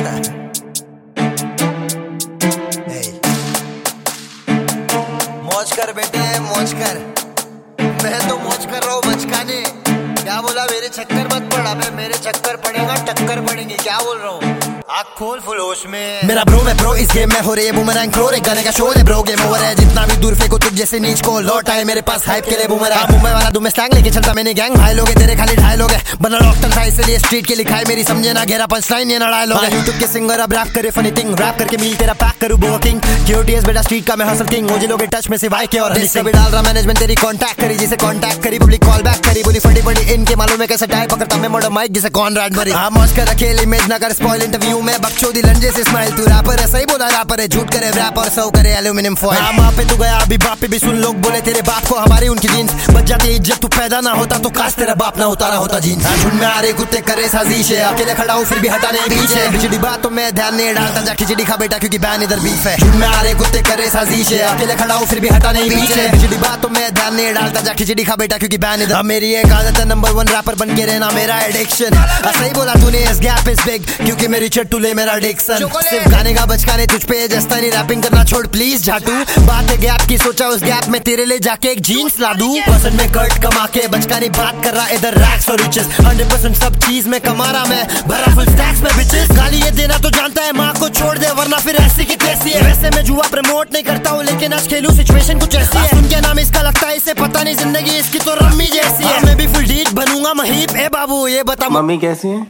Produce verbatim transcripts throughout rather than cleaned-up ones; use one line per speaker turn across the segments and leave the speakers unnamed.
मौज कर बेटे मौज कर। मैं तो मौज कर रहा हूँ बचकाने। क्या बोला मेरे चक्कर मत पड़ा। मैं मेरे चक्कर पड़ेगा टक्कर पड़ेंगे। क्या बोल रहा हूँ आँख खोल फुल होश में। मेरा ब्रो मैं प्रो इस गेम में हो रही है बूमरैंग थ्रो। एक गाने का शोर है ब्रो गेम ओवर है। जितना भी दूर फेंको तुझ जैसे नीच को लौट आए मेरे पास हाइप के लिए बूमरैंग। मुंबई वाला तुम स्लैंग लेके चलता मैंने गैंग। भाई लोग तेरे खाली ढाई लोग है बना डॉक्टर था इसलिए स्ट्रीट के लिखाई मेरी समझे ना घेरा पंच लाइन ये ना डायलॉग है। यूट्यूब के सिंगर अब रैप करे फनी थिंग रैप करके मिल तेरा पैक करूँ बुकिंग। क्यूटीएस बेटा स्ट्रीट का मैं हसल किंग। मुझे लोग टच में से भाई के और इससे भी डाल रहा मैनेजमेंट तेरी कांटेक्ट करी जिसे कांटेक्ट करी पब्लिक कॉल बैक करी बोली फटी फटी इनके मालूम है कैसे टाइप पकड़ता मैं मॉडर्न माइक जिसे कौन राइड मरी। हाँ मौज कर अकेले इमेज ना कर स्पॉइल इंटरव्यू में बकचोदी लंजे से स्माइल। तू रैपर है सही बोला रैपर है झूठ करे रैप और सर्व करे एल्यूमिनियम फॉइल। हाँ माँ पे तू गया अभी बाप पे भी सुन लोग बोले तेरे बाप को हमारी उनकी जीन्स बच जाती है इज्जत। तू पैदा ना होता तो काश तेरा बाप ना उतारा होता जीन्स। झुंड में आ रहे कुत्ते करे साजिश है अकेले खड़ा हूँ फिर भी हटाने पीछे। खिचड़ी बात तो मैं ध्यान नहीं डालता जा खिचड़ी खा बेटा क्योंकि बैन इधर बीफ है। झुंड में आ रहे कुत्ते करे साजिश है अकेले खड़ा हूँ फिर भी हटाने पीछे। खिचड़ी बात तो मैं ध्यान नहीं डालता जा खिचड़ी खा बेटा क्योंकि बैन इधर। मेरी एक आदत है नंबर वन रैपर बन के रहना मेरा एडिक्शन। सही बोला तूने इस गैप इज बिग क्योंकि मेरी चट्टू ले मेरा डिक्शन। सिर्फ गाने का बचकाने तुझ पे जस्ता नहीं रैपिंग करना छोड़ प्लीज झाटू। बात है गैप की सोचा उस गैप में तेरे लिए जाके एक जीन्स ला दूं। परसेंट में कर्ट कमा के बचकाने बात कर रहा इधर रैक्स और रिचेस। हंड्रेड परसेंट सब चीज में कमा रहा मैं भरा फुल स्टैक्स में बिचेस। गाली ये देना तो जानता है माँ को छोड़ दे वरना फिर ऐसी की तैसी है। वैसे मैं जुआ प्रमोट नहीं करता हूँ लेकिन आज खेलूं सिचुएशन कुछ ऐसी है। सुन के नाम इसका लगता है इसे पता नहीं जिंदगी इसकी तो रम्मी जैसी है। मैं भी फुल डीट बनूंगा महीप ए बाबू ये बता
मम्मी कैसी है।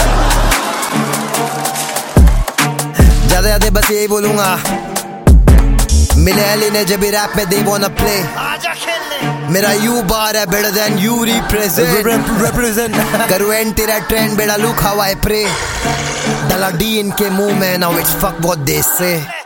ज्यादा ज्यादा बस यही बोलूंगा मिले अली ने जब भी रैप में दे वांना प्ले आजा खेलने। मेरा यू बार है better than you represent represent करू एंड तेरा ट्रेंड बेड़ा लुक हाउ आई प्रे डला डी इनके मुंह में now it's fuck what they से।